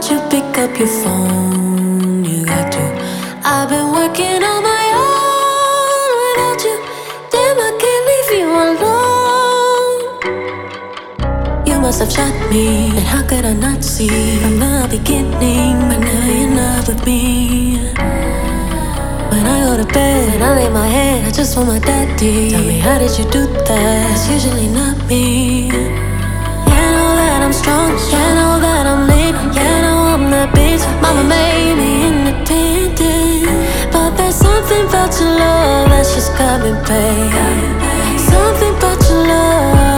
you pick up your phone? You got to. I've been working on my own without you. Damn, I can't leave you alone. You must have shot me, and how could I not see from the beginning? But now you're not with me. When I go to bed and I lay my head, I just want my daddy. Tell me, how did you do that? It's usually not me. You know that I'm strong, you know that I'm lit, you know I'm that bitch. Mama made me independent, but there's something about your love that's just got me, babe.